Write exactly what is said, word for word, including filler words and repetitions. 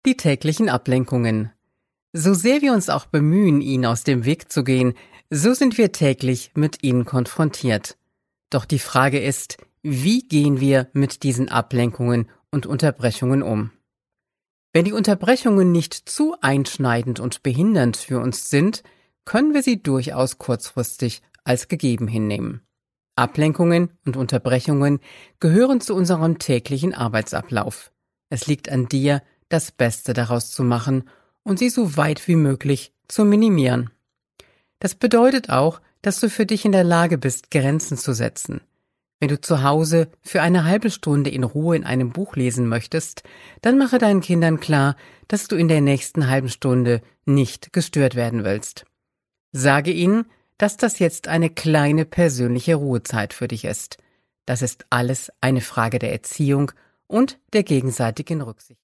Die täglichen Ablenkungen. So sehr wir uns auch bemühen, ihnen aus dem Weg zu gehen, so sind wir täglich mit ihnen konfrontiert. Doch die Frage ist, wie gehen wir mit diesen Ablenkungen und Unterbrechungen um? Wenn die Unterbrechungen nicht zu einschneidend und behindernd für uns sind, können wir sie durchaus kurzfristig als gegeben hinnehmen. Ablenkungen und Unterbrechungen gehören zu unserem täglichen Arbeitsablauf. Es liegt an dir, das Beste daraus zu machen und sie so weit wie möglich zu minimieren. Das bedeutet auch, dass du für dich in der Lage bist, Grenzen zu setzen. Wenn du zu Hause für eine halbe Stunde in Ruhe in einem Buch lesen möchtest, dann mache deinen Kindern klar, dass du in der nächsten halben Stunde nicht gestört werden willst. Sage ihnen, dass das jetzt eine kleine persönliche Ruhezeit für dich ist. Das ist alles eine Frage der Erziehung und der gegenseitigen Rücksicht.